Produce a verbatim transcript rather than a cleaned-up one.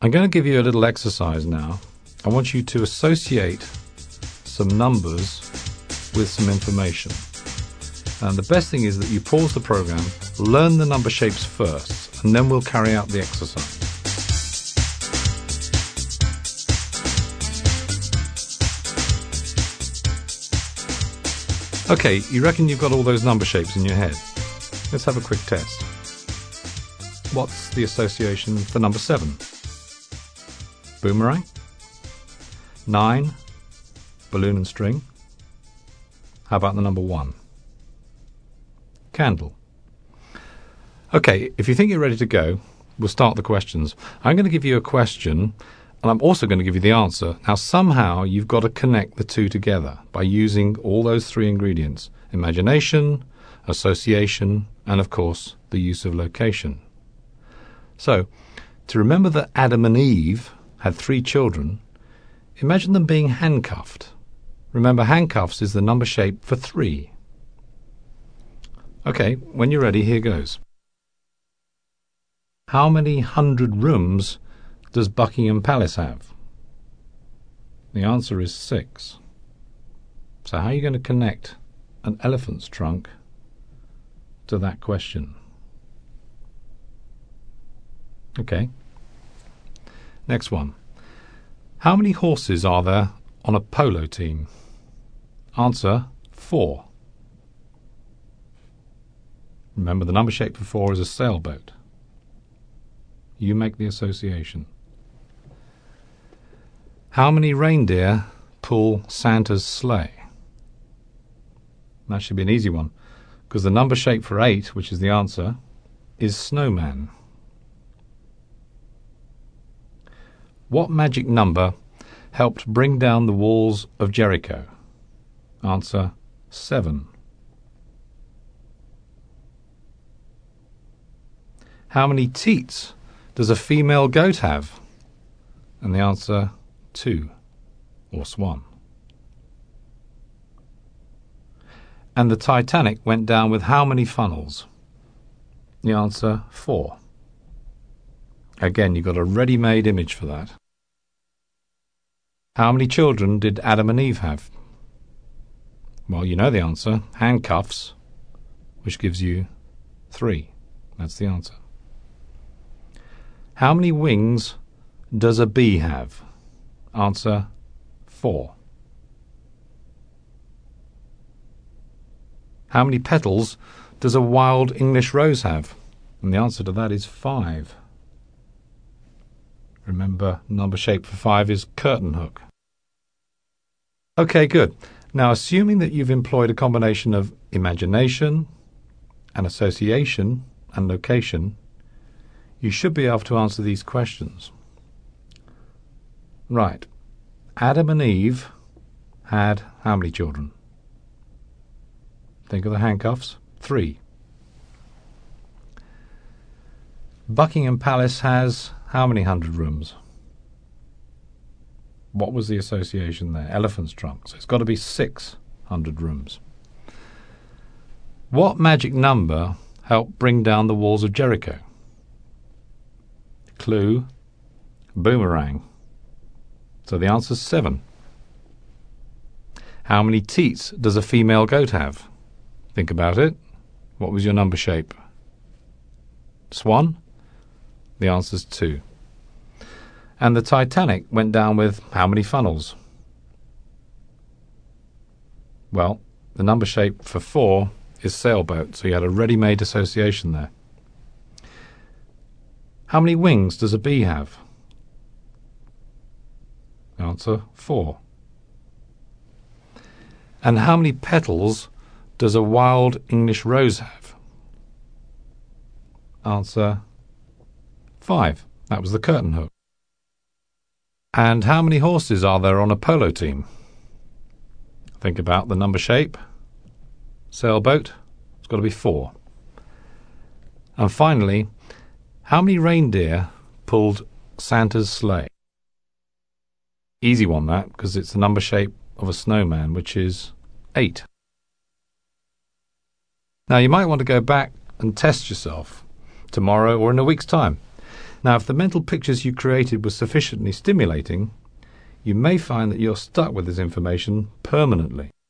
I'm going to give you a little exercise now. I want you to associate some numbers with some information. And the best thing is that you pause the program, learn the number shapes first, and then we'll carry out the exercise. Okay, you reckon you've got all those number shapes in your head? Let's have a quick test. What's the association for number seven? Boomerang? Nine? Balloon and string? How about the number one? Candle. Okay, if you think you're ready to go, we'll start the questions. I'm going to give you a question, and I'm also going to give you the answer. Now, somehow you've got to connect the two together by using all those three ingredients: imagination, association, and of course, the use of location. So, to remember that Adam and Eve had three children, imagine them being handcuffed. Remember, handcuffs is the number shape for three. Okay, when you're ready, here goes. How many hundred rooms does Buckingham Palace have? The answer is six. So how are you going to connect an elephant's trunk to that question? Okay. Next one. How many horses are there on a polo team? Answer, four. Remember, the number shape for four is a sailboat. You make the association. How many reindeer pull Santa's sleigh? That should be an easy one, because the number shape for eight, which is the answer, is snowman. What magic number helped bring down the walls of Jericho? Answer, seven. How many teats does a female goat have? And the answer, two, or swan. And the Titanic went down with how many funnels? The answer, four. Again, you've got a ready-made image for that. How many children did Adam and Eve have? Well, you know the answer, handcuffs, which gives you three. That's the answer. How many wings does a bee have? Answer, four. How many petals does a wild English rose have? And the answer to that is five. Remember, number shape for five is curtain hook. Okay, good. Now, assuming that you've employed a combination of imagination and association and location, you should be able to answer these questions. Right. Adam and Eve had how many children? Think of the handcuffs. Three. Buckingham Palace has how many hundred rooms? What was the association there? Elephant's trunk. So it's got to be six hundred rooms. What magic number helped bring down the walls of Jericho? Clue, boomerang. So the answer's seven. How many teats does a female goat have? Think about it. What was your number shape? Swan? The answer's two. And the Titanic went down with how many funnels? Well, the number shape for four is sailboat, so you had a ready-made association there. How many wings does a bee have? Answer, four. And how many petals does a wild English rose have? Answer, five. That was the curtain hook. And how many horses are there on a polo team? Think about the number shape. Sailboat, it's got to be four. And finally, how many reindeer pulled Santa's sleigh? Easy one, that, because it's the number shape of a snowman, which is eight. Now, you might want to go back and test yourself tomorrow or in a week's time. Now, if the mental pictures you created were sufficiently stimulating, you may find that you're stuck with this information permanently.